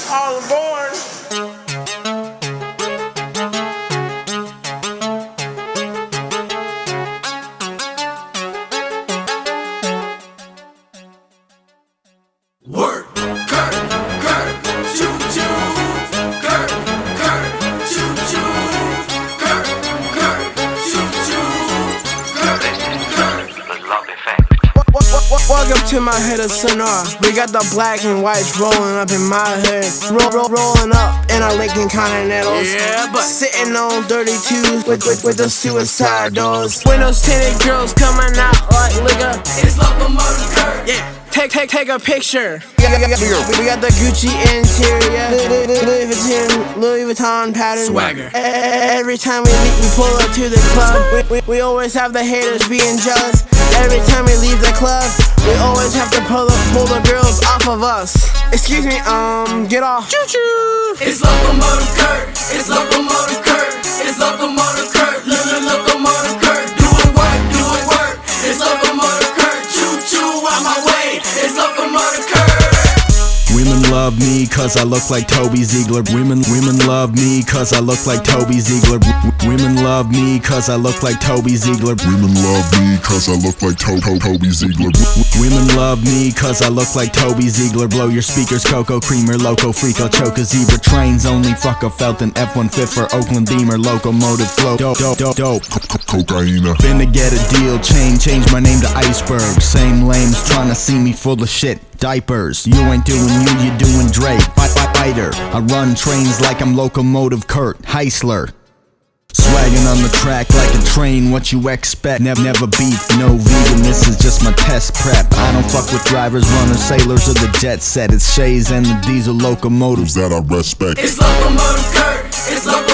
All aboard. Work, Kurt, choo choo. Kurt, choo choo. Kurt, choo choo. Kurt. Welcome to my head of Sonora. We got the black and whites rolling up in my hood. Rolling up in our Lincoln Continentals. Yeah, but sitting on 32s with the suicide doors. Windows tinted girls coming out like liquor. it's Locomotive Kurt. Yeah. Take a picture. We got the Gucci interior, Louis Vuitton pattern. Swagger. Every time we pull up to the club, we always have the haters being jealous. Every time we leave the club, we always have to pull the girls off of us. Excuse me, get off. Choo choo. It's Locomotive Kurt. It's Locomotive Kurt. It's Locomotive Kurt. Locomotive Kurt. Doing work. It's Locomotive Kurt. Choo choo out my way. It's Locomotive Kurt. Women love me cause I look like Toby Ziegler. Women love me cause I look like Toby Ziegler. Women love me cause I look like Toby Ziegler. Women love me cause I look like Toby Ziegler. Women love me cause I look like Toby Ziegler. Blow your speakers, Coco Creamer, Loco Freako, choke a zebra. Trains only fuck a Felton, F-150 for Oakland Beamer. Locomotive flow, dope. Cocaina. Finna get a deal, change my name to Iceberg. Same lames tryna see me full of shit. Diapers, you ain't doing you doing Drake. Fighter, I run trains like I'm Locomotive Kurt Heisler. Swaggin' on the track like a train, what you expect? Never beef, no vegan, this is just my test prep. I don't fuck with drivers, runners, sailors, or the jet set. It's Shays and the diesel locomotives that I respect. It's Locomotive Kurt. It's Locomotive